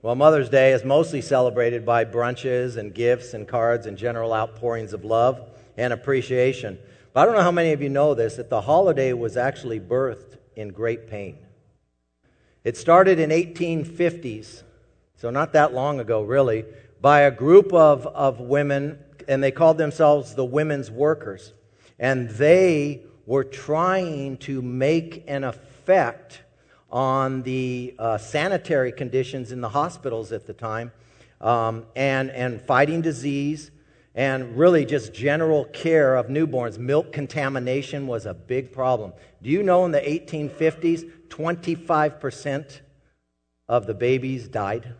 Well, Mother's Day is mostly celebrated by brunches and gifts and cards and general outpourings of love and appreciation. But I don't know how many of you know this, that the holiday was actually birthed in great pain. It started in 1850s, so not that long ago really, by a group of women, and they called themselves the Women's Workers. And they were trying to make an effect on the sanitary conditions in the hospitals at the time, and fighting disease, and really just general care of newborns. Milk contamination was a big problem. Do you know in the 1850s, 25% of the babies died?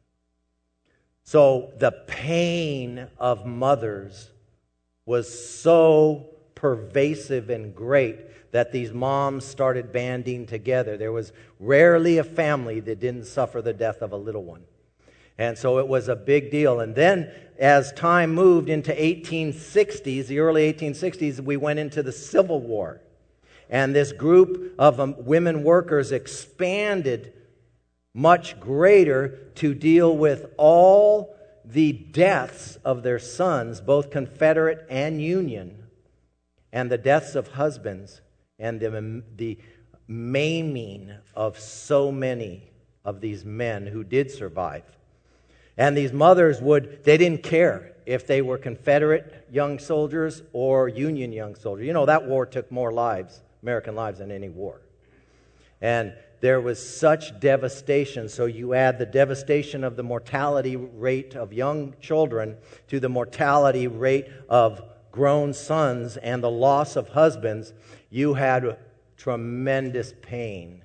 So the pain of mothers was so pervasive and great that these moms started banding together. There was rarely a family that didn't suffer the death of a little one. And so it was a big deal. And then as time moved into 1860s, the early 1860s, we went into the Civil War. And this group of women workers expanded much greater to deal with all the deaths of their sons, both Confederate and Union, and the deaths of husbands, and the maiming of so many of these men who did survive. And these mothers they didn't care if they were Confederate young soldiers or Union young soldiers. You know, that war took more lives, American lives, than any war. And there was such devastation. So you add the devastation of the mortality rate of young children to the mortality rate of grown sons and the loss of husbands, you had tremendous pain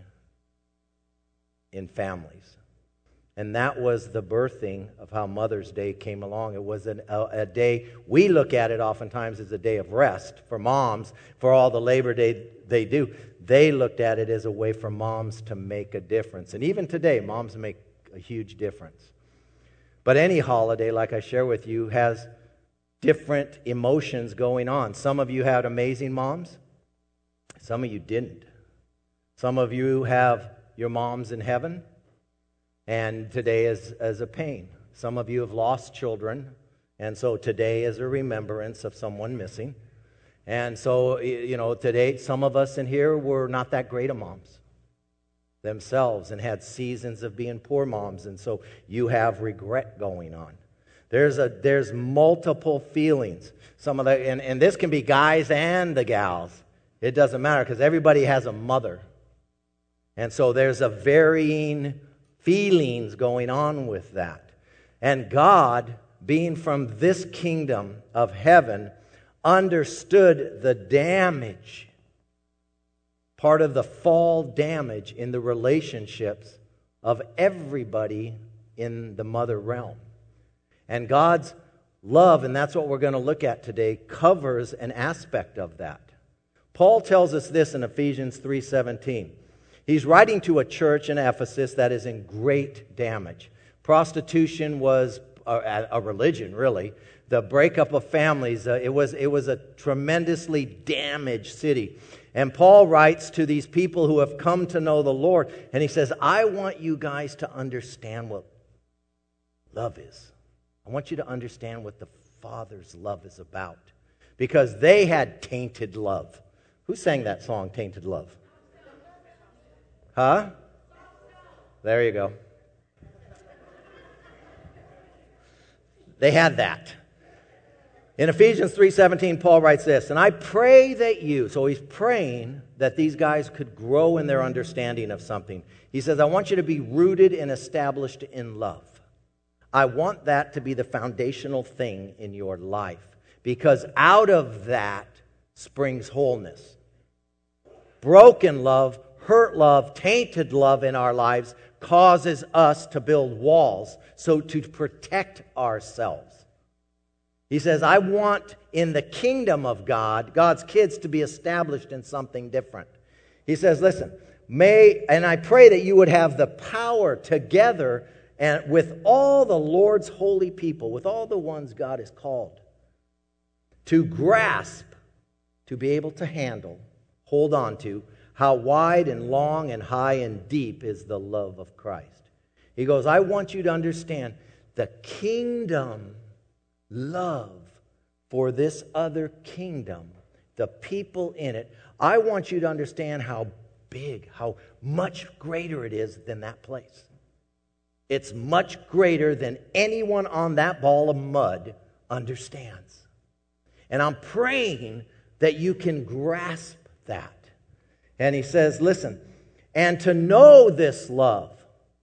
in families. And that was the birthing of how Mother's Day came along. It was a day, we look at it oftentimes as a day of rest for moms, for all the Labor Day they do. They looked at it as a way for moms to make a difference. And even today, moms make a huge difference. But any holiday, like I share with you, has different emotions going on. Some of you had amazing moms. Some of you didn't. Some of you have your moms in heaven, and today is as a pain. Some of you have lost children, and so today is a remembrance of someone missing. And so, you know, today some of us in here were not that great of moms themselves and had seasons of being poor moms, and so you have regret going on. There's multiple feelings. Some of the and this can be guys and the gals. It doesn't matter because everybody has a mother. And so there's a varying feelings going on with that. And God, being from this kingdom of heaven, understood the damage, part of the fall damage in the relationships of everybody in the mother realm. And God's love, and that's what we're going to look at today, covers an aspect of that. Paul tells us this in Ephesians 3:17. He's writing to a church in Ephesus that is in great damage. Prostitution was a religion, really. The breakup of families, it was a tremendously damaged city. And Paul writes to these people who have come to know the Lord, and he says, I want you guys to understand what love is. I want you to understand what the Father's love is about. Because they had tainted love. Who sang that song, Tainted Love? Huh? There you go. They had that. In Ephesians 3:17, Paul writes this, and I pray that you, so he's praying that these guys could grow in their understanding of something. He says, I want you to be rooted and established in love. I want that to be the foundational thing in your life, because out of that springs wholeness. Broken love, hurt love, tainted love in our lives causes us to build walls, so to protect ourselves. He says, I want in the kingdom of God, God's kids to be established in something different. He says, listen, and I pray that you would have the power together and with all the Lord's holy people, with all the ones God has called, to grasp, to be able to handle, hold on to, how wide and long and high and deep is the love of Christ. He goes, I want you to understand the kingdom love for this other kingdom, the people in it. I want you to understand how big, how much greater it is than that place. It's much greater than anyone on that ball of mud understands. And I'm praying that you can grasp that. And he says, listen, and to know this love,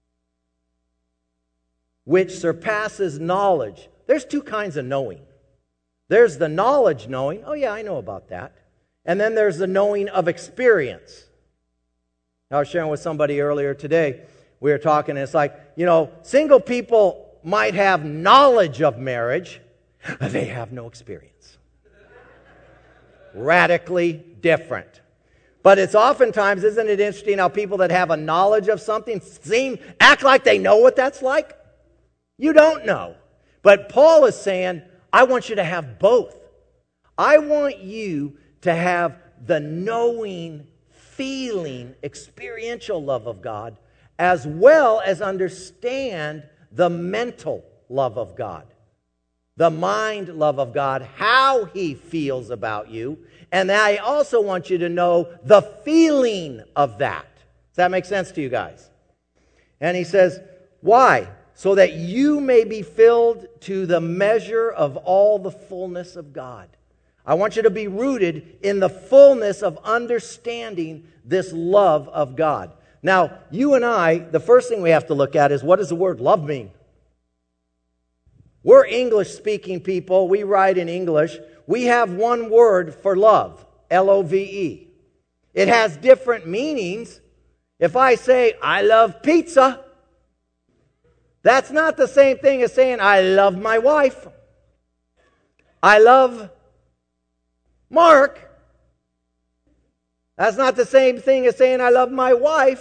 which surpasses knowledge. There's two kinds of knowing. There's the knowledge knowing. Oh yeah, I know about that. And then there's the knowing of experience. I was sharing with somebody earlier today. We were talking, and it's like, single people might have knowledge of marriage, but they have no experience. Radically different. But it's oftentimes, isn't it interesting how people that have a knowledge of something act like they know what that's like? You don't know. But Paul is saying, I want you to have both. I want you to have the knowing, feeling, experiential love of God, as well as understand the mental love of God, the mind love of God, how He feels about you. And I also want you to know the feeling of that. Does that make sense to you guys? And he says, why? So that you may be filled to the measure of all the fullness of God. I want you to be rooted in the fullness of understanding this love of God. Now, you and I, the first thing we have to look at is, what does the word love mean? We're English-speaking people. We write in English. We have one word for love, L-O-V-E. It has different meanings. If I say, I love pizza, that's not the same thing as saying, I love my wife. I love Mark. That's not the same thing as saying, I love my wife.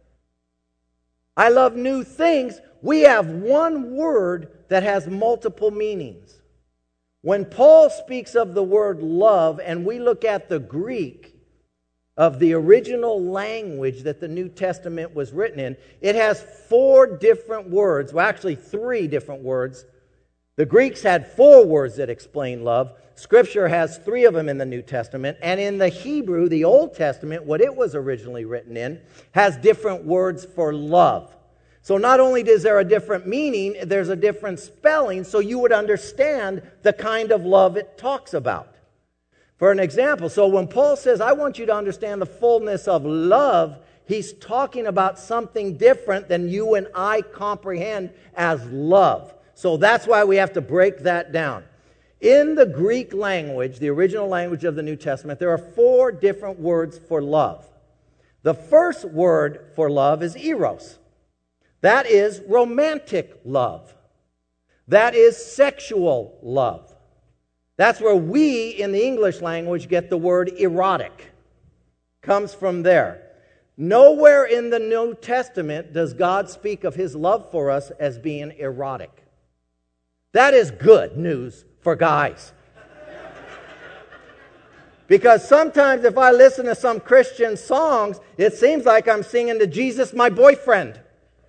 I love new things. We have one word that has multiple meanings. When Paul speaks of the word love, and we look at the Greek of the original language that the New Testament was written in, it has 4 different words. Well, actually 3 different words. The Greeks had 4 words that explain love. Scripture has 3 of them in the New Testament. And in the Hebrew, the Old Testament, what it was originally written in, has different words for love. So not only is there a different meaning, there's a different spelling, so you would understand the kind of love it talks about. For an example, so when Paul says, I want you to understand the fullness of love, he's talking about something different than you and I comprehend as love. So that's why we have to break that down. In the Greek language, the original language of the New Testament, there are 4 different words for love. The first word for love is eros. That is romantic love. That is sexual love. That's where we, in the English language, get the word erotic. Comes from there. Nowhere in the New Testament does God speak of His love for us as being erotic. That is good news for guys. Because sometimes if I listen to some Christian songs, it seems like I'm singing to Jesus, my boyfriend.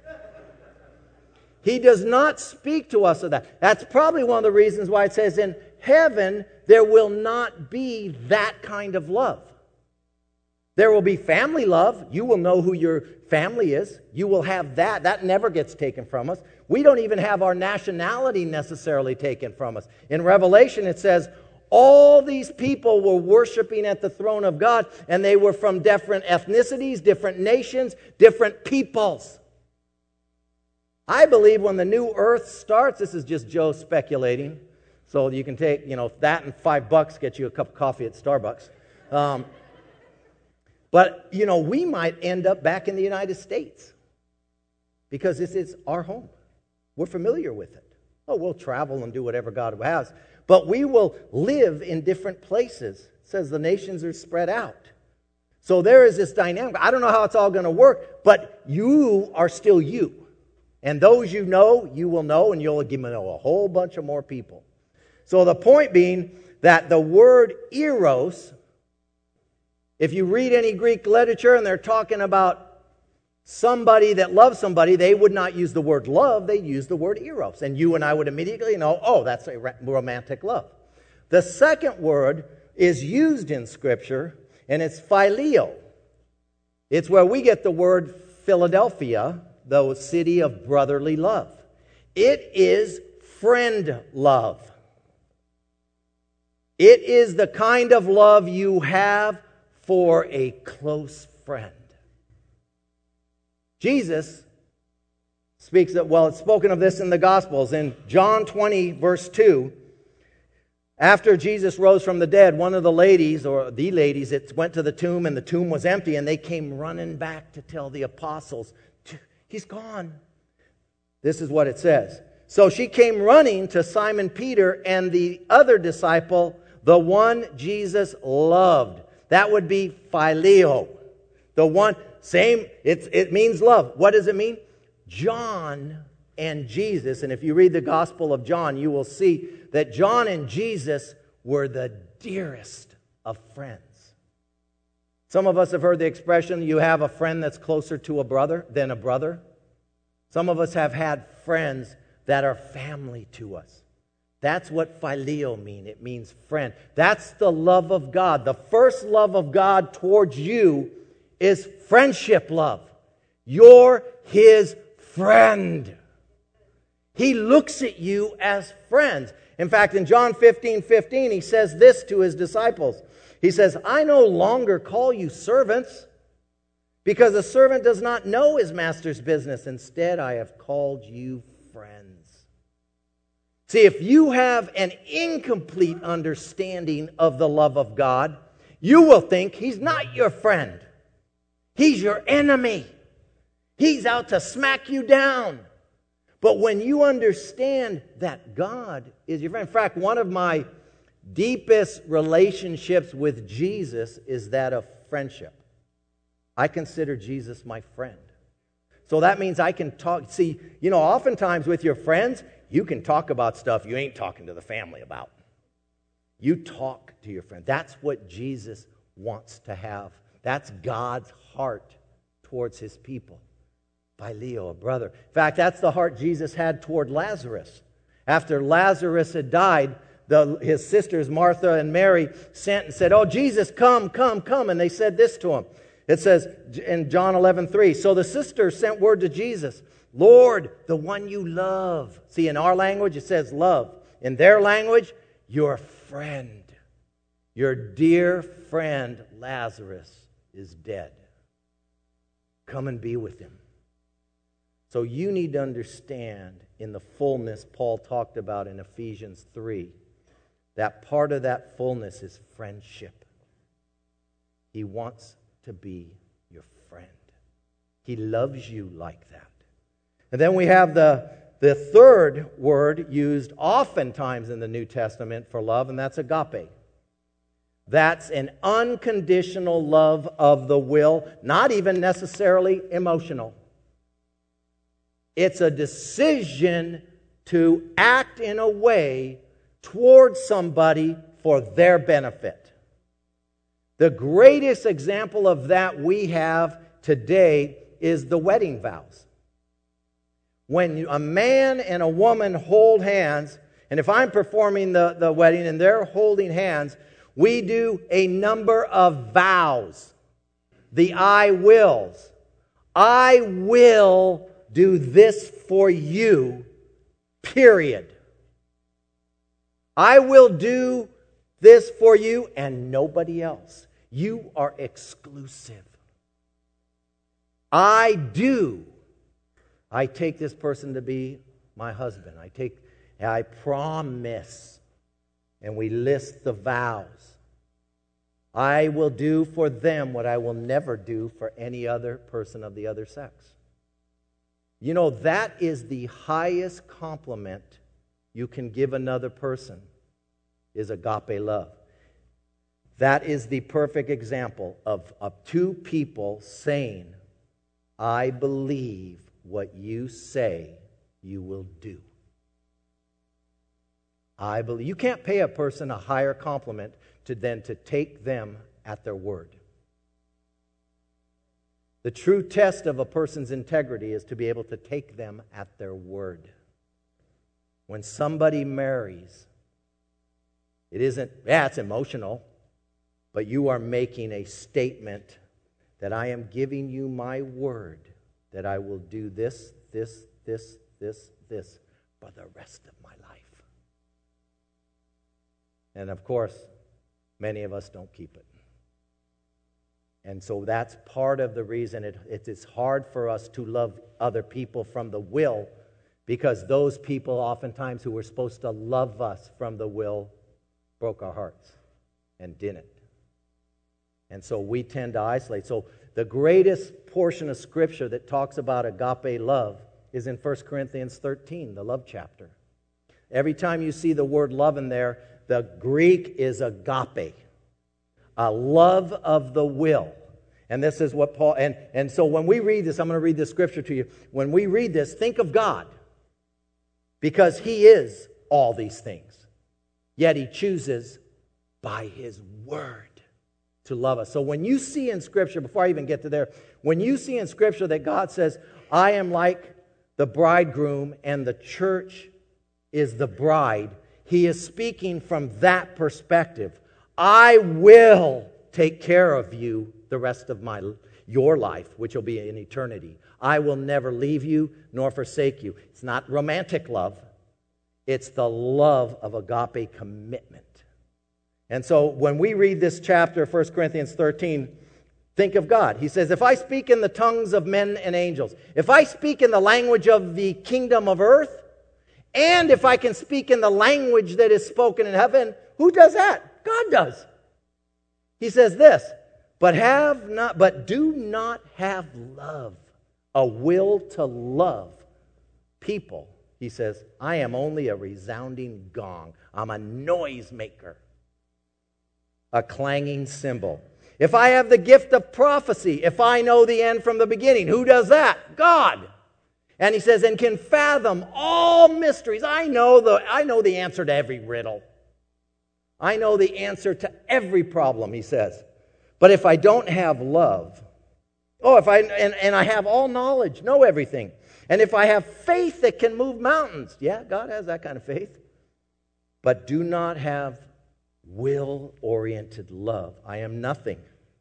He does not speak to us of that. That's probably one of the reasons why it says in heaven there will not be that kind of love. There will be family love. You will know who your family is. You will have that. That never gets taken from us. We don't even have our nationality necessarily taken from us. In Revelation it says, all these people were worshiping at the throne of God, and they were from different ethnicities, different nations, different peoples. I believe when the new earth starts, this is just Joe speculating, so you can take, that and $5 get you a cup of coffee at Starbucks. But, we might end up back in the United States because this is our home. We're familiar with it. Oh, we'll travel and do whatever God has, but we will live in different places. It says the nations are spread out. So there is this dynamic. I don't know how it's all going to work, but you are still you. And those you will know, and you'll give know a whole bunch of more people. So the point being that the word eros, if you read any Greek literature and they're talking about somebody that loves somebody, they would not use the word love, they'd use the word eros. And you and I would immediately know, oh, that's a romantic love. The second word is used in Scripture, and it's phileo. It's where we get the word Philadelphia, the city of brotherly love. It is friend love. It is the kind of love you have for a close friend. Jesus speaks of, well, it's spoken of this in the Gospels. In John 20, verse 2, after Jesus rose from the dead, one of the ladies, or the ladies, it went to the tomb, and the tomb was empty, and they came running back to tell the apostles, he's gone. This is what it says. So she came running to Simon Peter and the other disciple, the one Jesus loved. That would be phileo. The one, same, it means love. What does it mean? John and Jesus, and if you read the Gospel of John, you will see that John and Jesus were the dearest of friends. Some of us have heard the expression, you have a friend that's closer to a brother than a brother. Some of us have had friends that are family to us. That's what phileo means. It means friend. That's the love of God. The first love of God towards you is friendship love. You're His friend. He looks at you as friends. In fact, in John 15:15, He says this to His disciples. He says, I no longer call you servants, because a servant does not know his master's business. Instead, I have called you friends. See, if you have an incomplete understanding of the love of God, you will think He's not your friend. He's your enemy. He's out to smack you down. But when you understand that God is your friend, in fact, one of my deepest relationships with Jesus is that of friendship. I consider Jesus my friend. So that means I can talk. See, oftentimes with your friends, you can talk about stuff you ain't talking to the family about. You talk to your friend. That's what Jesus wants to have. That's God's heart towards His people. Phileo, a brother. In fact, that's the heart Jesus had toward Lazarus. After Lazarus had died, his sisters Martha and Mary sent and said, oh, Jesus, come. And they said this to Him. It says in John 11:3, so the sisters sent word to Jesus, Lord, the one you love. See, in our language, it says love. In their language, your friend. Your dear friend Lazarus is dead. Come and be with him. So you need to understand in the fullness Paul talked about in Ephesians 3, that part of that fullness is friendship. He wants to be your friend. He loves you like that. And then we have the third word used oftentimes in the New Testament for love, and that's agape. That's an unconditional love of the will, not even necessarily emotional. It's a decision to act in a way towards somebody for their benefit. The greatest example of that we have today is the wedding vows. When a man and a woman hold hands, and if I'm performing the wedding and they're holding hands, we do a number of vows. The I wills. I will do this for you, period. I will do this for you and nobody else. You are exclusive. I take this person to be my husband. I promise. And we list the vows. I will do for them what I will never do for any other person of the other sex. That is the highest compliment you can give another person, is agape love. That is the perfect example of two people saying, I believe what you say you will do. I believe. You can't pay a person a higher compliment than to take them at their word. The true test of a person's integrity is to be able to take them at their word. When somebody marries, it isn't, it's emotional, but you are making a statement that I am giving you my word that I will do this for the rest of my life. And of course, many of us don't keep it. And so that's part of the reason it is hard for us to love other people from the will, because those people oftentimes who were supposed to love us from the will broke our hearts and didn't. And so we tend to isolate. So the greatest portion of Scripture that talks about agape love is in 1 Corinthians 13, the love chapter. Every time you see the word love in there, the Greek is agape, a love of the will. And this is what Paul, and so when we read this, I'm going to read this scripture to you. When we read this, think of God, because He is all these things. Yet He chooses by His word to love us. So when you see in Scripture, before I even get to there, when you see in Scripture that God says, I am like the bridegroom and the church is the bride, He is speaking from that perspective. I will take care of you the rest of your life, which will be in eternity. I will never leave you nor forsake you. It's not romantic love. It's the love of agape commitment. And so when we read this chapter, 1 Corinthians 13, think of God. He says, if I speak in the tongues of men and angels, if I speak in the language of the kingdom of earth, and if I can speak in the language that is spoken in heaven, who does that? God does. He says this, but do not have love, a will to love people. He says, I am only a resounding gong. I'm a noise maker, a clanging cymbal. If I have the gift of prophecy, if I know the end from the beginning, who does that? God. And he says, and can fathom all mysteries. I know the answer to every riddle. I know the answer to every problem, he says. But if I don't have love, and I have all knowledge, know everything, and if I have faith that can move mountains, yeah, God has that kind of faith, but do not have will-oriented love, I am nothing.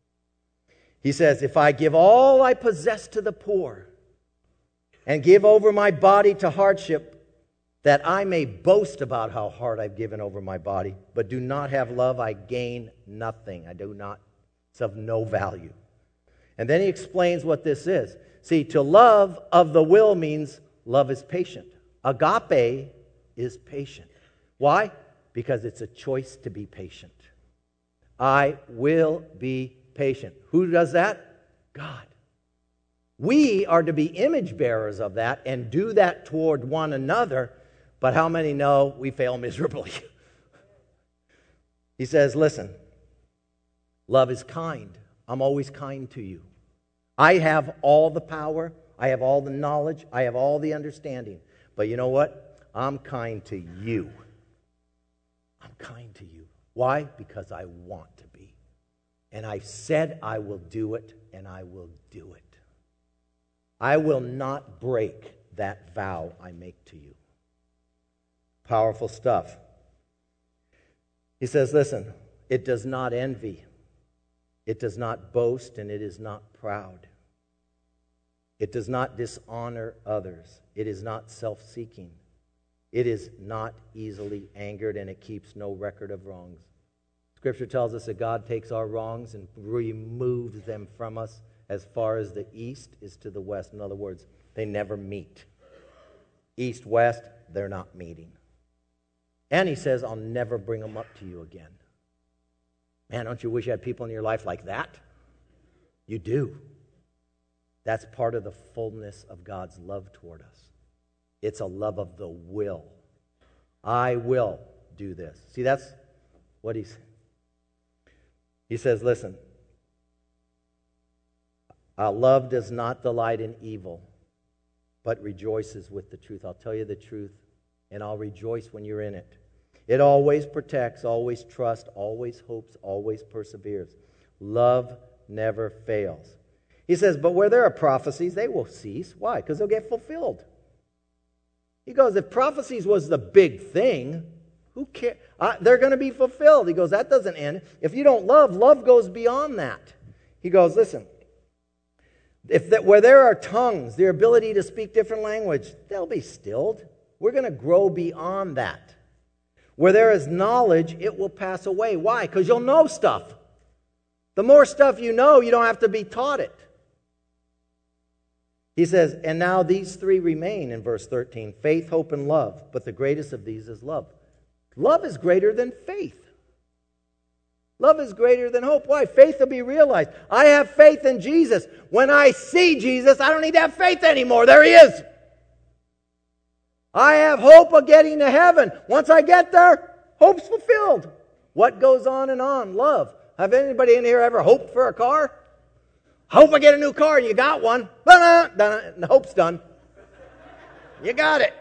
He says, if I give all I possess to the poor and give over my body to hardship, that I may boast about how hard I've given over my body, but do not have love, I gain nothing. It's of no value. And then he explains what this is. See, to love of the will means love is patient. Agape is patient. Why? Because it's a choice to be patient. I will be patient. Who does that? God. We are to be image bearers of that and do that toward one another, but how many know we fail miserably? He says, listen, love is kind. I'm always kind to you. I have all the power. I have all the knowledge. I have all the understanding. But you know what? I'm kind to you. I'm kind to you. Why? Because I want to be. And I've said I will do it, and I will do it. I will not break that vow I make to you. Powerful stuff. He says, listen, it does not envy. It does not boast, and it is not proud. It does not dishonor others. It is not self-seeking. It is not easily angered, and it keeps no record of wrongs. Scripture tells us that God takes our wrongs and removes them from us as far as the east is to the west. In other words, they never meet. East, west, they're not meeting. And he says, I'll never bring them up to you again. Man, don't you wish you had people in your life like that? You do. That's part of the fullness of God's love toward us. It's a love of the will. I will do this. See, that's what he says, listen, love does not delight in evil, but rejoices with the truth. I'll tell you the truth, and I'll rejoice when you're in it. It always protects, always trusts, always hopes, always perseveres. Love never fails. He says, but where there are prophecies, they will cease. Why? Because they'll get fulfilled. He goes, if prophecies was the big thing, who cares? They're going to be fulfilled. He goes, that doesn't end. If you don't love, love goes beyond that. He goes, listen, where there are tongues, the ability to speak different language, they'll be stilled. We're going to grow beyond that. Where there is knowledge, it will pass away. Why? Because you'll know stuff. The more stuff you know, you don't have to be taught it. He says, and now these three remain in verse 13, faith, hope, and love. But the greatest of these is love. Love is greater than faith. Love is greater than hope. Why? Faith will be realized. I have faith in Jesus. When I see Jesus, I don't need to have faith anymore. There he is. I have hope of getting to heaven. Once I get there, hope's fulfilled. What goes on and on? Love. Have anybody in here ever hoped for a car? Hope I get a new car, and you got one. And the hope's done. You got it.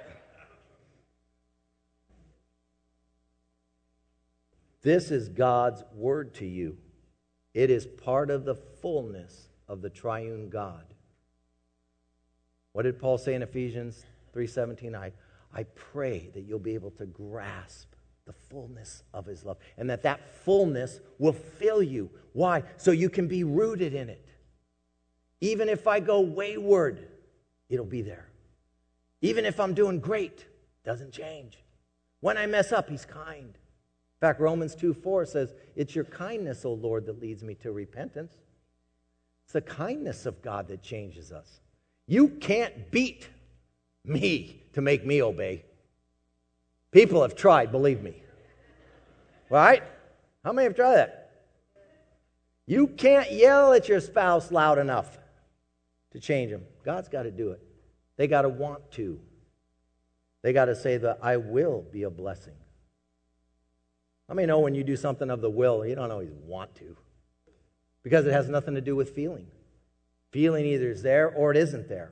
This is God's word to you. It is part of the fullness of the triune God. What did Paul say in Ephesians 3:17? I pray that you'll be able to grasp the fullness of his love, and that fullness will fill you. Why? So you can be rooted in it. Even if I go wayward, it'll be there. Even if I'm doing great, doesn't change. When I mess up, he's kind. In fact, Romans 2:4 says, it's your kindness, O Lord, that leads me to repentance. It's the kindness of God that changes us. You can't beat me to make me obey. People have tried, believe me. Right? How many have tried that? You can't yell at your spouse loud enough to change them. God's got to do it. They got to want to. They got to say that I will be a blessing. How many know when you do something of the will, you don't always want to? Because it has nothing to do with feeling. Feeling either is there or it isn't there.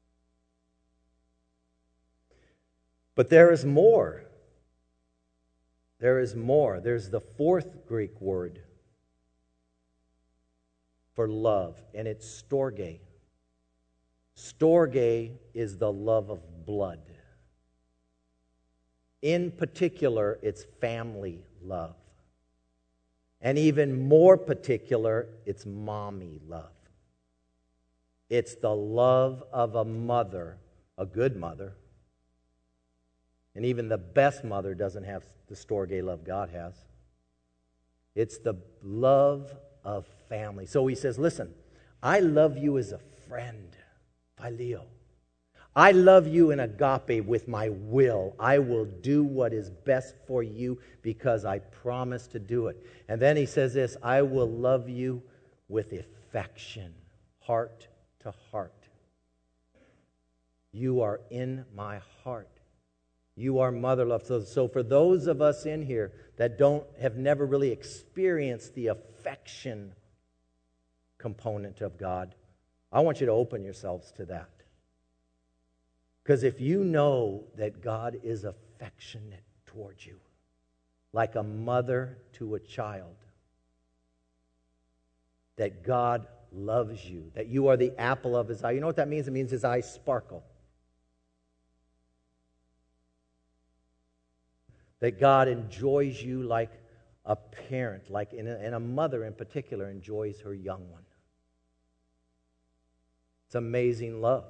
But there is more. There is more. There's the fourth Greek word for love, and it's storge. Storge is the love of blood. In particular, it's family love. And even more particular, it's mommy love. It's the love of a mother, a good mother. And even the best mother doesn't have the storge love God has. It's the love of family. So he says, listen, I love you as a friend, phileo. I love you in agape with my will. I will do what is best for you because I promise to do it. And then he says this, I will love you with affection, heart to heart. You are in my heart. You are mother love. So for those of us in here that have never really experienced the affection component of God, I want you to open yourselves to that. Because if you know that God is affectionate towards you, like a mother to a child, that God loves you, that you are the apple of his eye. You know what that means? It means his eyes sparkle. That God enjoys you like a parent, and a mother in particular enjoys her young one. It's amazing love.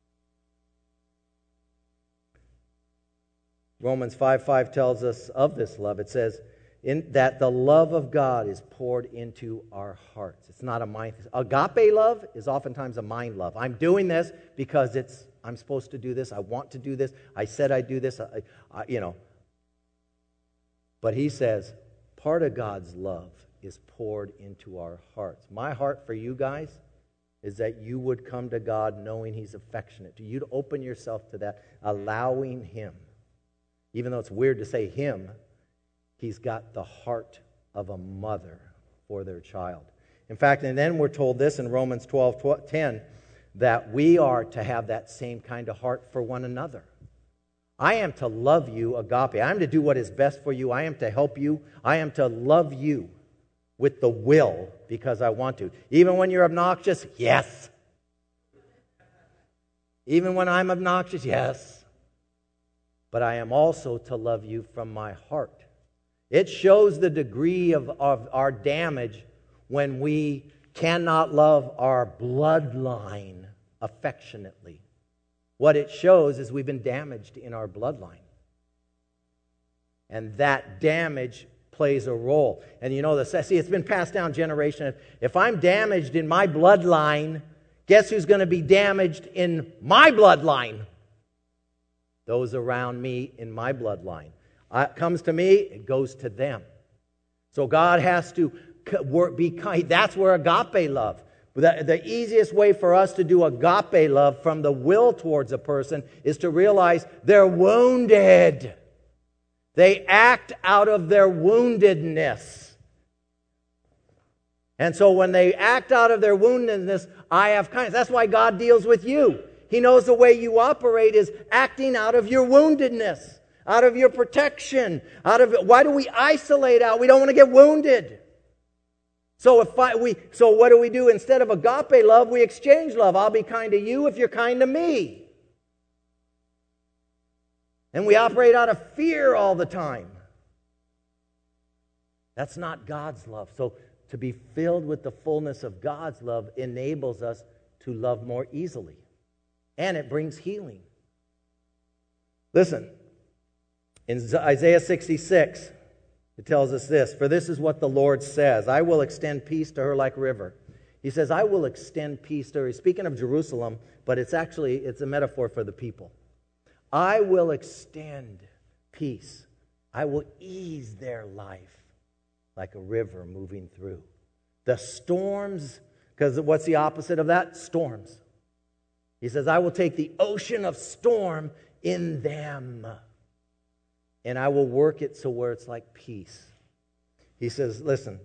Romans 5:5 tells us of this love. It says that the love of God is poured into our hearts. It's not a mind. Agape love is oftentimes a mind love. I'm doing this because I'm supposed to do this. I want to do this. I said I'd do this. But he says part of God's love is poured into our hearts. My heart for you guys is that you would come to God knowing he's affectionate. To you to open yourself to that, allowing him. Even though it's weird to say him, he's got the heart of a mother for their child. In fact, and then we're told this in Romans 12:10, that we are to have that same kind of heart for one another. I am to love you, agape. I am to do what is best for you. I am to help you. I am to love you with the will because I want to. Even when you're obnoxious, yes. Even when I'm obnoxious, yes. But I am also to love you from my heart. It shows the degree of our damage when we cannot love our bloodline affectionately. What it shows is we've been damaged in our bloodline. And that damage plays a role. And you know, see, it's been passed down generation. If I'm damaged in my bloodline, guess who's going to be damaged in my bloodline? Those around me in my bloodline. It comes to me, it goes to them. So God has to be kind. That's where agape love. The easiest way for us to do agape love from the will towards a person is to realize they're wounded. They act out of their woundedness. And so when they act out of their woundedness, I have kindness. That's why God deals with you. He knows the way you operate is acting out of your woundedness, out of your protection, why do we isolate out? We don't want to get wounded. So what do we do? Instead of agape love, we exchange love. I'll be kind to you if you're kind to me. And we operate out of fear all the time. That's not God's love. So to be filled with the fullness of God's love enables us to love more easily. And it brings healing. Listen, in Isaiah 66, it tells us this, "For this is what the Lord says, I will extend peace to her like a river." He says, I will extend peace to her. He's speaking of Jerusalem, but it's a metaphor for the people. I will extend peace. I will ease their life like a river moving through. The storms, because what's the opposite of that? Storms. He says, I will take the ocean of storm in them, and I will work it so where it's like peace. He says, listen,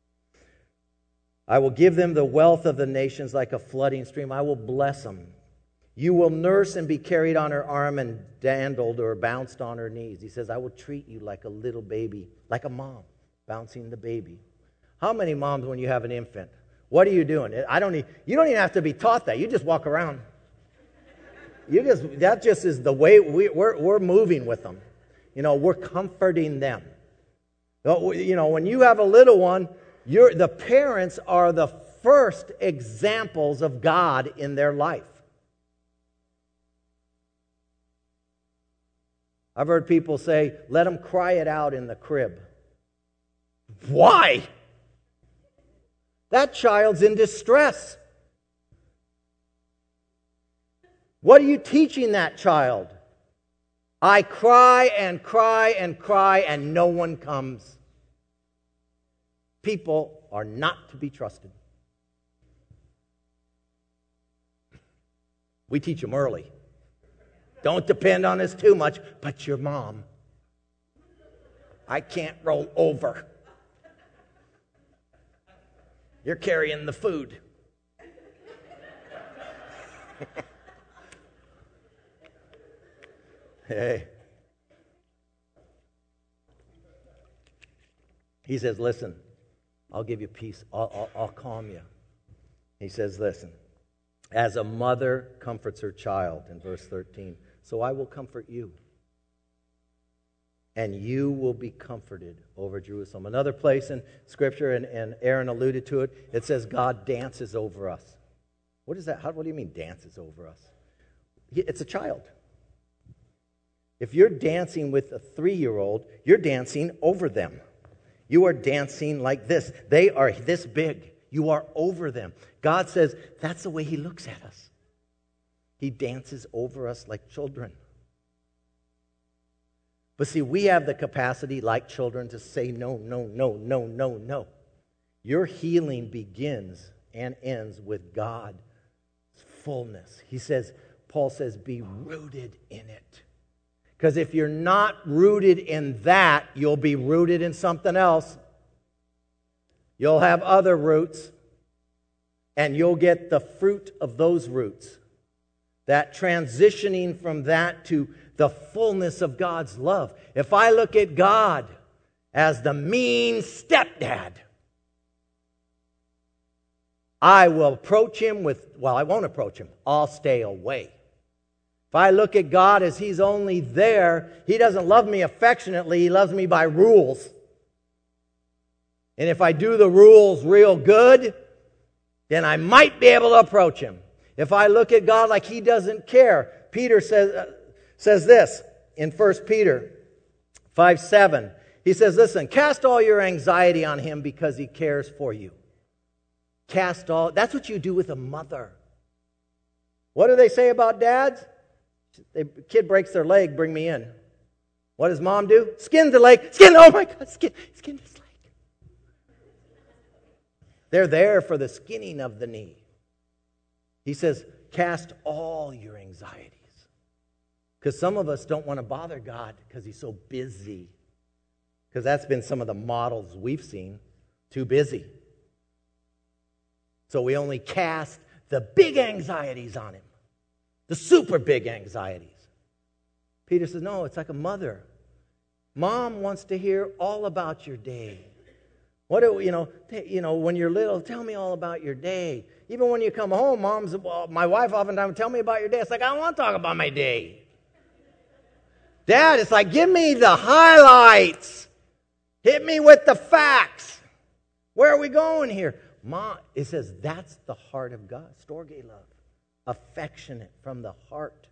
I will give them the wealth of the nations like a flooding stream. I will bless them. You will nurse and be carried on her arm and dandled or bounced on her knees. He says, I will treat you like a little baby, like a mom bouncing the baby. How many moms, when you have an infant, what are you doing? You don't even have to be taught that. You just walk around. That just is the way we're moving with them. We're comforting them. When you have a little one, the parents are the first examples of God in their life. I've heard people say, let them cry it out in the crib. Why? That child's in distress. What are you teaching that child? I cry and cry and cry and no one comes. People are not to be trusted. We teach them early. Don't depend on us too much, but your mom. I can't roll over. You're carrying the food. Hey. He says, listen, I'll give you peace. I'll calm you. He says, listen, as a mother comforts her child, in verse 13, so I will comfort you. And you will be comforted over Jerusalem. Another place in Scripture, and Aaron alluded to it, it says God dances over us. What is that? What do you mean dances over us? It's a child. If you're dancing with a 3-year-old, you're dancing over them. You are dancing like this. They are this big. You are over them. God says that's the way He looks at us. He dances over us like children. But see, we have the capacity, like children, to say no, no, no, no, no, no. Your healing begins and ends with God's fullness. Paul says, be rooted in it. Because if you're not rooted in that, you'll be rooted in something else. You'll have other roots, and you'll get the fruit of those roots. That transitioning from that to the fullness of God's love. If I look at God as the mean stepdad, I will approach Him I won't approach Him. I'll stay away. If I look at God as He's only there, He doesn't love me affectionately. He loves me by rules. And if I do the rules real good, then I might be able to approach Him. If I look at God like He doesn't care, Peter says this in 1 Peter 5:7. He says, listen, cast all your anxiety on Him because He cares for you. That's what you do with a mother. What do they say about dads? The kid breaks their leg, bring me in. What does mom do? Skin the leg. Oh my God, skin his leg. They're there for the skinning of the knee. He says, cast all your anxieties. Because some of us don't want to bother God because He's so busy. Because that's been some of the models we've seen. Too busy. So we only cast the big anxieties on Him. The super big anxieties. Peter says, no, it's like a mother. Mom wants to hear all about your day. When you're little, tell me all about your day. Even when you come home, my wife oftentimes tell me about your day. It's like, I don't want to talk about my day. Dad, it's like, give me the highlights. Hit me with the facts. Where are we going here? Mom, it says that's the heart of God. Storge love. Affectionate from the heart.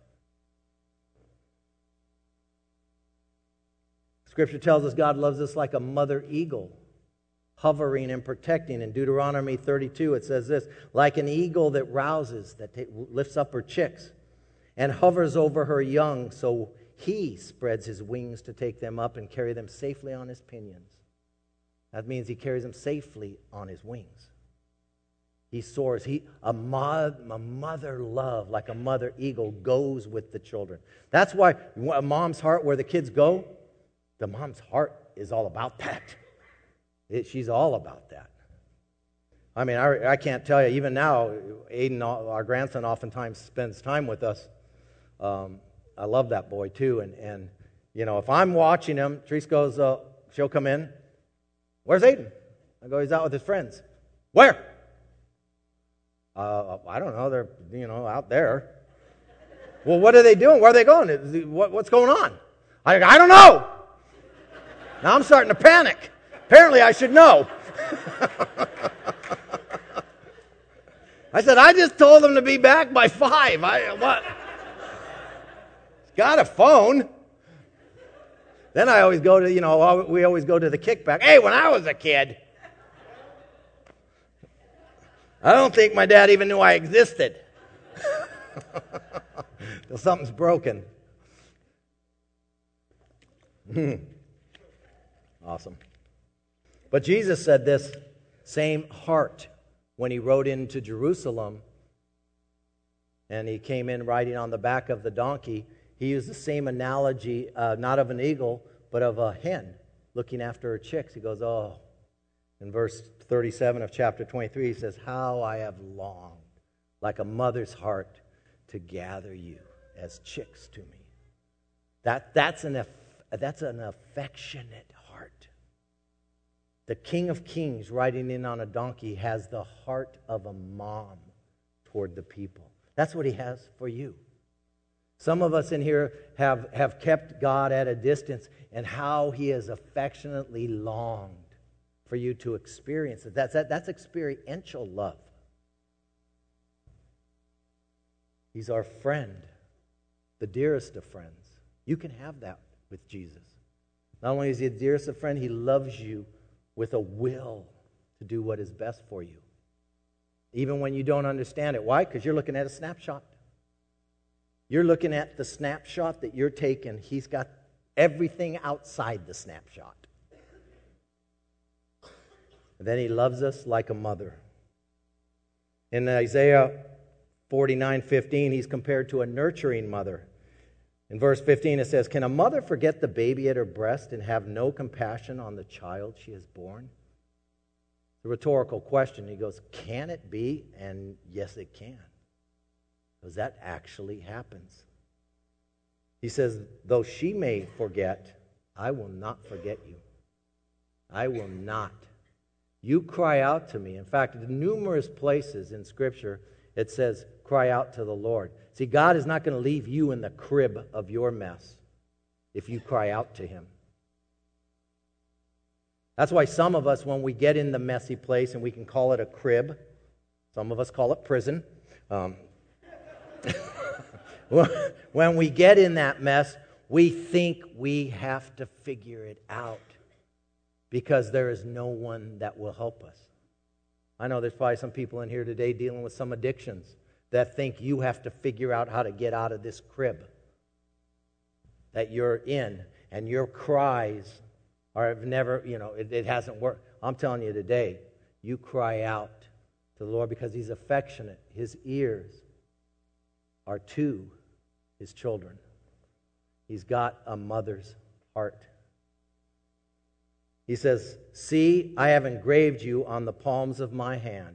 Scripture tells us God loves us like a mother eagle, hovering and protecting. In Deuteronomy 32, it says this, like an eagle that rouses, that lifts up her chicks, and hovers over her young, so He spreads His wings to take them up and carry them safely on His pinions. That means He carries them safely on His wings. He soars. A mother love, like a mother eagle, goes with the children. That's why a mom's heart, where the kids go, the mom's heart is all about that. She's all about that. I mean, I can't tell you, even now, Aiden, our grandson, oftentimes spends time with us. I love that boy, too. And if I'm watching him, Therese goes, she'll come in. Where's Aiden? I go, he's out with his friends. Where? I don't know. They're, out there. Well, what are they doing? Where are they going? What's going on? I don't know. Now I'm starting to panic. Apparently I should know. I said, I just told them to be back by 5. What? Got a phone. Then I always go to, we always go to the kickback. Hey, when I was a kid, I don't think my dad even knew I existed. Till something's broken. Awesome. But Jesus said this same heart when He rode into Jerusalem and He came in riding on the back of the donkey. He used the same analogy, not of an eagle, but of a hen looking after her chicks. He goes, in verse 37 of chapter 23, He says, how I have longed, like a mother's heart, to gather you as chicks to me. That's an affectionate heart. The King of Kings riding in on a donkey has the heart of a mom toward the people. That's what He has for you. Some of us in here have kept God at a distance, and how He has affectionately longed for you to experience it. That's experiential love. He's our friend, the dearest of friends. You can have that with Jesus. Not only is He the dearest of friends, He loves you with a will to do what is best for you. Even when you don't understand it. Why? Because you're looking at a snapshot. You're looking at the snapshot that you're taking. He's got everything outside the snapshot. And then He loves us like a mother. In Isaiah 49:15, He's compared to a nurturing mother. In verse 15, it says, can a mother forget the baby at her breast and have no compassion on the child she has born? It's a rhetorical question. He goes, can it be? And yes, it can. Because that actually happens. He says, though she may forget, I will not forget you. I will not. You cry out to me. In fact, in numerous places in Scripture, It says, cry out to the Lord. See, God is not going to leave you in the crib of your mess if you cry out to Him. That's why some of us, when we get in the messy place, and we can call it a crib, some of us call it prison. When we get in that mess, we think we have to figure it out because there is no one that will help us. I know there's probably some people in here today dealing with some addictions that think you have to figure out how to get out of this crib that you're in, and your cries have never, it hasn't worked. I'm telling you today, you cry out to the Lord because He's affectionate. His ears are to His children. He's got a mother's heart. He says, see, I have engraved you on the palms of my hand.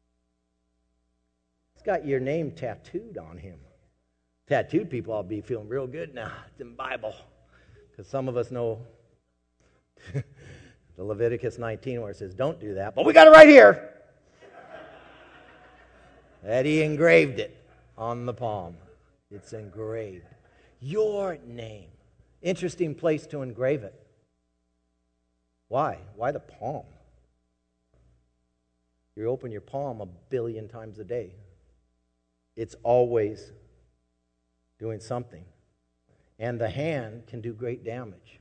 He's got your name tattooed on him. Tattooed people, I'll be feeling real good now. It's in the Bible. Because some of us know the Leviticus 19 where it says, don't do that. But we got it right here. That He engraved it on the palm. It's engraved. Your name. Interesting place to engrave it. Why? Why the palm? You open your palm 1 billion times a day. It's always doing something. And the hand can do great damage.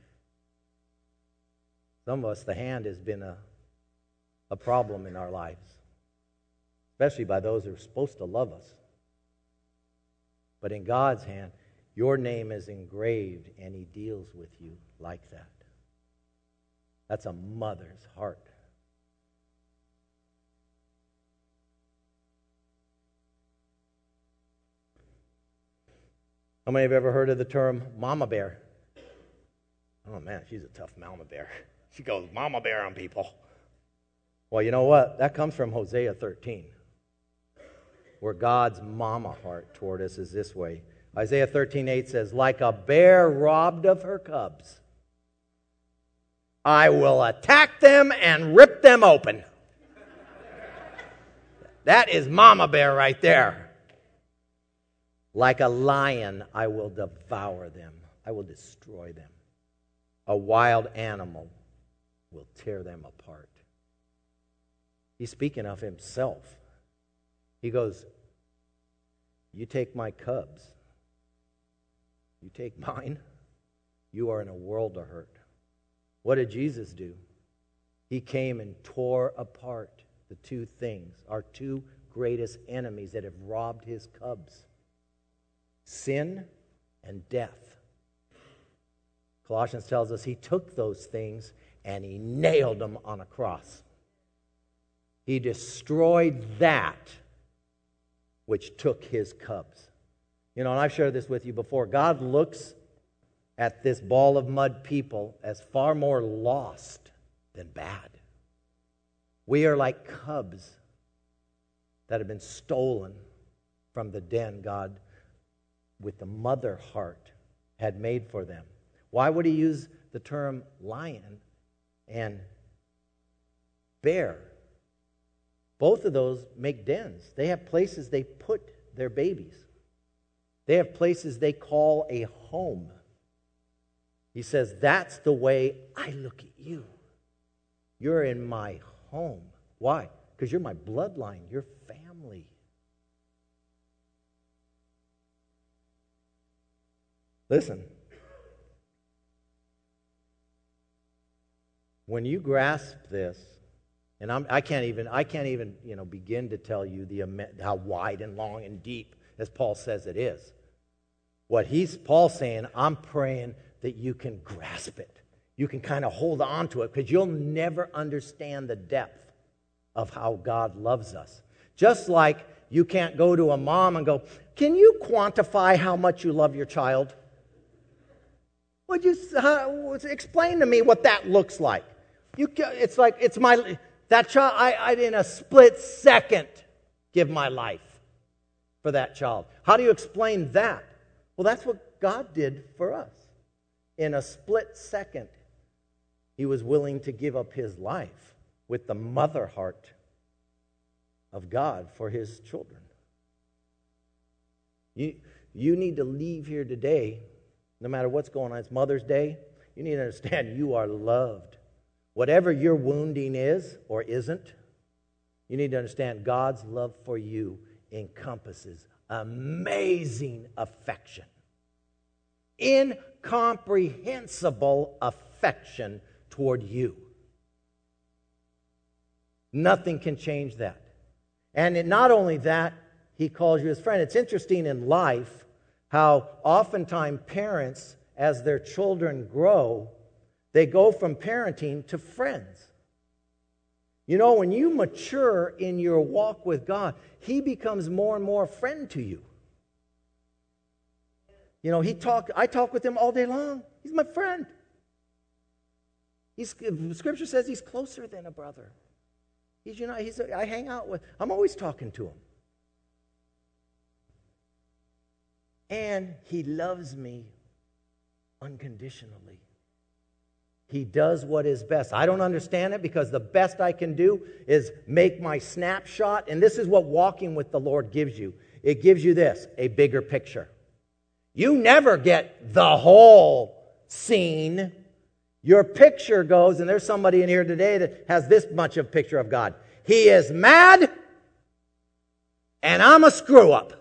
Some of us, the hand has been a problem in our lives, especially by those who are supposed to love us. But in God's hand, your name is engraved, and He deals with you like that. That's a mother's heart. How many have ever heard of the term mama bear? Oh man, she's a tough mama bear. She goes mama bear on people. Well, you know what? That comes from Hosea 13, where God's mama heart toward us is this way. Isaiah 13:8 says, like a bear robbed of her cubs, I will attack them and rip them open. That is mama bear right there. Like a lion, I will devour them. I will destroy them. A wild animal will tear them apart. He's speaking of Himself. He goes, you take my cubs. You take mine. You are in a world of hurt. What did Jesus do? He came and tore apart the two things, our two greatest enemies that have robbed His cubs. Sin and death. Colossians tells us He took those things and He nailed them on a cross. He destroyed that which took His cubs. And I've shared this with you before. God looks at this ball of mud people as far more lost than bad. We are like cubs that have been stolen from the den God, with the mother heart, had made for them. Why would He use the term lion and bear? Both of those make dens. They have places they put their babies. They have places they call a home. He says, that's the way I look at you. You're in my home. Why? Because you're my bloodline. You're family. Listen. When you grasp this, and I can't even begin to tell you how wide and long and deep, as Paul says it is. What Paul's saying, I'm praying that you can grasp it. You can kind of hold on to it, because you'll never understand the depth of how God loves us. Just like you can't go to a mom and go, can you quantify how much you love your child? Explain to me what that looks like. That child, I'd in a split second give my life for that child. How do you explain that? Well, that's what God did for us. In a split second, He was willing to give up His life with the mother heart of God for His children. You need to leave here today, no matter what's going on. It's Mother's Day. You need to understand you are loved. Whatever your wounding is or isn't, you need to understand God's love for you encompasses amazing affection. Incomprehensible affection toward you. Nothing can change that. And not only that, He calls you His friend. It's interesting in life how oftentimes parents, as their children grow, they go from parenting to friends. You know, when you mature in your walk with God, He becomes more and more a friend to you. You know, I talk with Him all day long. He's my friend. Scripture says He's closer than a brother. I hang out with, I'm always talking to Him. And He loves me unconditionally. He does what is best. I don't understand it because the best I can do is make my snapshot. And this is what walking with the Lord gives you. It gives you this, a bigger picture. You never get the whole scene. Your picture goes, and there's somebody in here today that has this much of a picture of God. He is mad, and I'm a screw-up.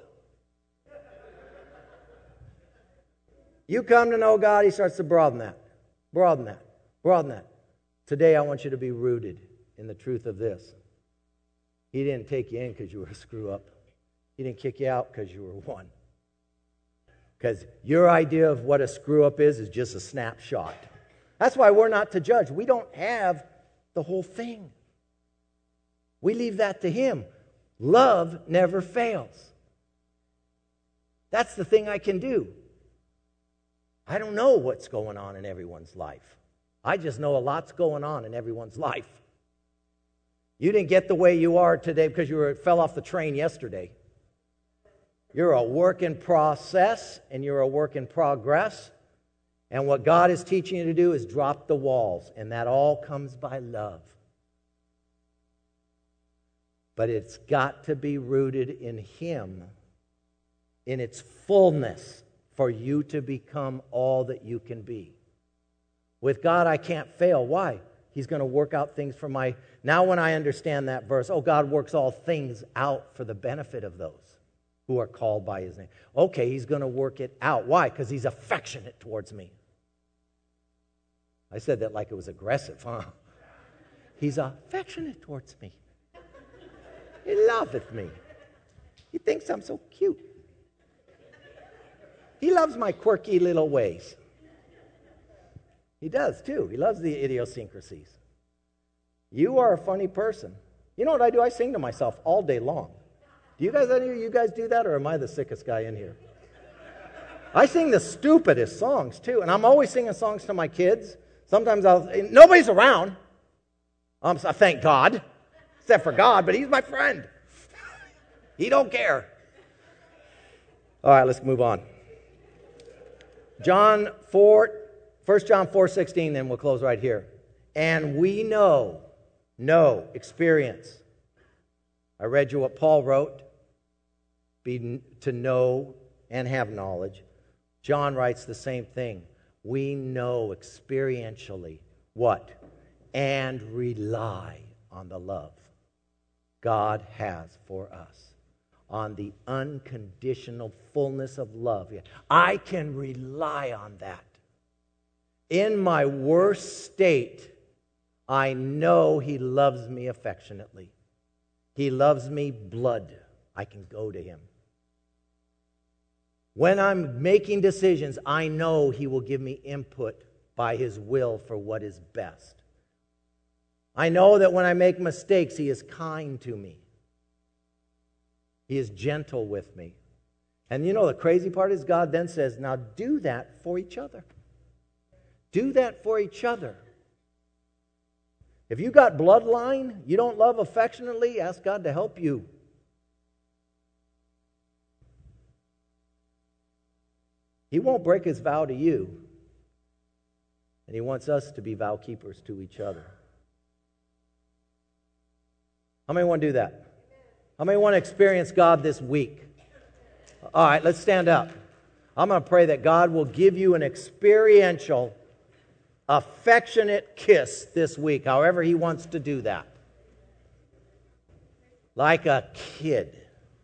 You come to know God, He starts to broaden that. Broaden that. Broaden that. Today I want you to be rooted in the truth of this. He didn't take you in because you were a screw-up. He didn't kick you out because you were one. Because your idea of what a screw-up is just a snapshot. That's why we're not to judge. We don't have the whole thing. We leave that to Him. Love never fails. That's the thing I can do. I don't know what's going on in everyone's life. I just know a lot's going on in everyone's life. You didn't get the way you are today because you fell off the train yesterday. You're a work in process and you're a work in progress. And what God is teaching you to do is drop the walls. And that all comes by love. But it's got to be rooted in Him, in its fullness, for you to become all that you can be. With God, I can't fail. Why? He's going to work out things for my... Now when I understand that verse, God works all things out for the benefit of those who are called by His name. Okay, He's going to work it out. Why? Because He's affectionate towards me. I said that like it was aggressive, huh? He's affectionate towards me. He loveth me. He thinks I'm so cute. He loves my quirky little ways. He does too. He loves the idiosyncrasies. You are a funny person. You know what I do? I sing to myself all day long. Do any of you guys do that, or am I the sickest guy in here? I sing the stupidest songs too, and I'm always singing songs to my kids. Sometimes nobody's around. Thank God, except for God, but He's my friend. He don't care. All right, let's move on. 1 John 4:16, then we'll close right here. And we know, experience. I read you what Paul wrote, to know and have knowledge. John writes the same thing. We know experientially what? And rely on the love God has for us. On the unconditional fullness of love. I can rely on that. In my worst state, I know He loves me affectionately. He loves me blood. I can go to Him. When I'm making decisions, I know He will give me input by His will for what is best. I know that when I make mistakes, He is kind to me. He is gentle with me. And you know the crazy part is God then says, now do that for each other. Do that for each other. If you got bloodline, you don't love affectionately, ask God to help you. He won't break His vow to you. And He wants us to be vow keepers to each other. How many want to do that? How many want to experience God this week? All right, let's stand up. I'm going to pray that God will give you an experiential, affectionate kiss this week, however He wants to do that. Like a kid.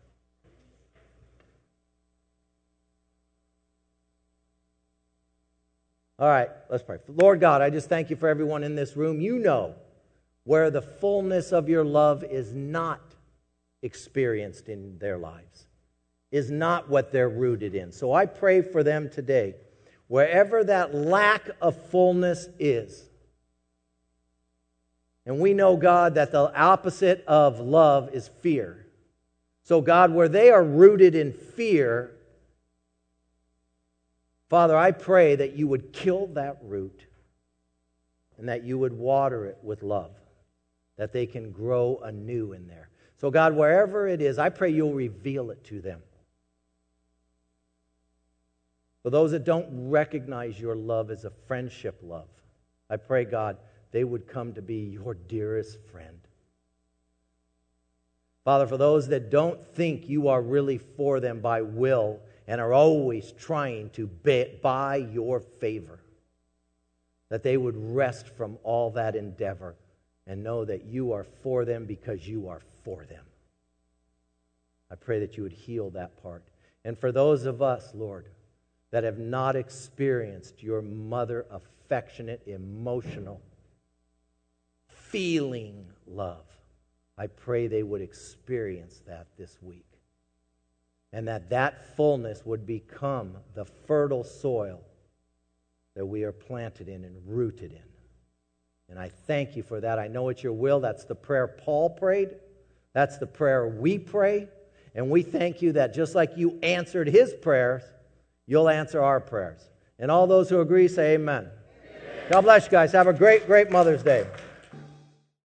All right, let's pray. Lord God, I just thank you for everyone in this room. You know where the fullness of your love is not experienced in their lives, is not what they're rooted in. So I pray for them today, wherever that lack of fullness is. And we know, God, that the opposite of love is fear. So God, where they are rooted in fear, Father, I pray that you would kill that root and that you would water it with love, that they can grow anew in there. So God, wherever it is, I pray you'll reveal it to them. For those that don't recognize your love as a friendship love, I pray, God, they would come to be your dearest friend. Father, for those that don't think you are really for them by will and are always trying to buy your favor, that they would rest from all that endeavor and know that you are for them because you are for them. I pray that you would heal that part. And for those of us, Lord, that have not experienced your mother affectionate, emotional, feeling love, I pray they would experience that this week. And that fullness would become the fertile soil that we are planted in and rooted in. And I thank you for that. I know it's your will. That's the prayer Paul prayed. That's the prayer we pray. And we thank you that just like you answered his prayers, you'll answer our prayers. And all those who agree say amen. God bless you guys. Have a great, great Mother's Day.